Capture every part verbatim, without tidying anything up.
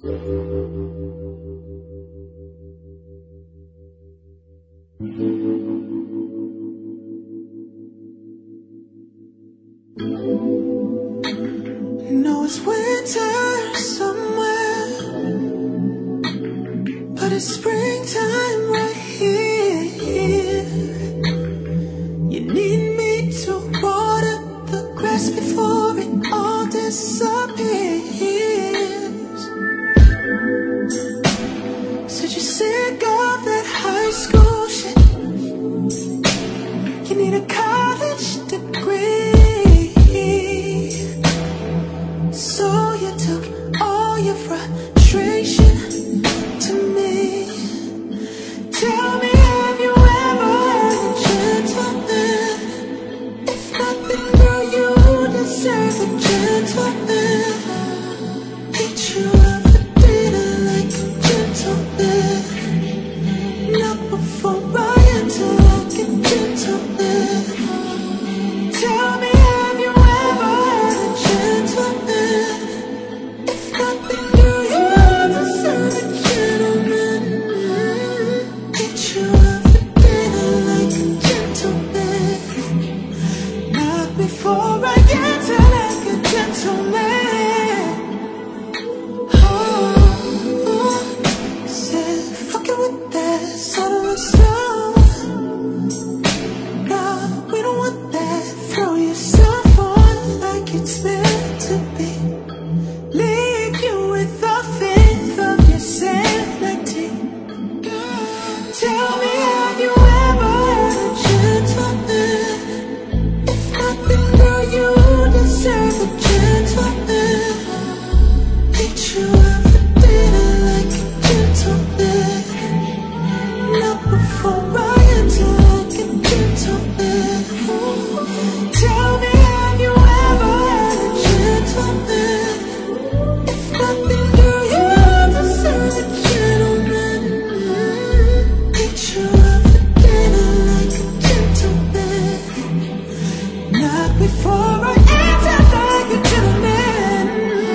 know it's winter somewhere, but it's springtime right here. You need me to water the grass before it all disappears. Said you're sick of that high school shit. You need a college degree. So you took all your frustration to me. Tell me, have you ever had a gentleman? If nothing, girl, you deserve a gentleman. Ain't you ever dated like a gentleman? Not before I enter like a gentleman. Tell me, have you ever had a gentleman? If nothing, girl, you deserve a gentleman. Ain't you ever dated like a gentleman? Not before I enter like a gentleman. Oh, said fuck it with that subtle and slow. Nah, we don't want that. Throw yourself on like it's meant to be. Leave you with the faith of your sanity. Tell me, have you ever had a gentleman? If nothing, girl, you deserve a gentleman. Ain't you ever dated like a gentleman? Not before I enter like a gentleman. Tell me, have you ever had a gentleman? If nothing, girl, you deserve a gentleman. Ain't you ever dated like a gentleman? Not before I enter like a gentleman.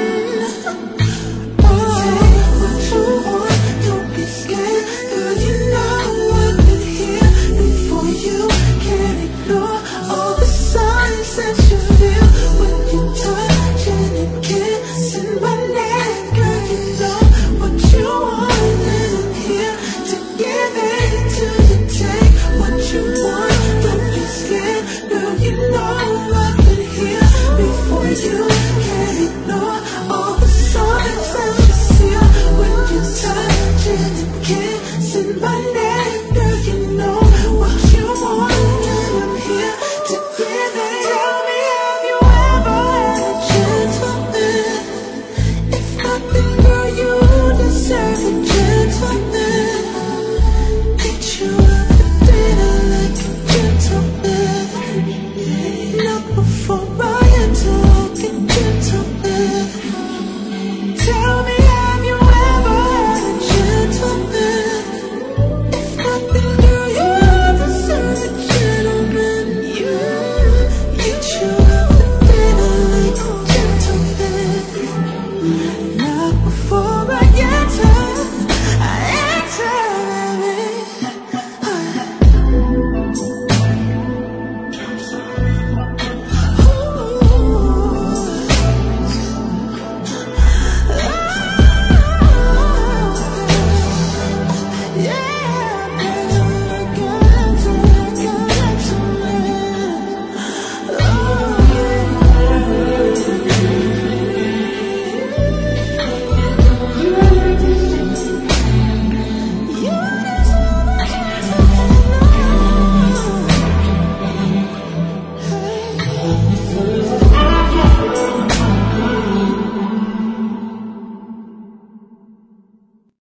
Oh, take what you want, don't be scared. Girl, you know I've been here before you. Can't ignore all the signs that you feel when you touch and kissing my neck. Girl, you know what you want, and I'm here to give it to you. Take what you want, don't be scared. Girl, you know I've been here before you. Can't ignore all the signs that you feel when you touch and kissing my neck. Girl, you know what you want, and I'm here to give it. Tell me, have you ever had a gentleman? If nothing, girl, you deserve a gentleman.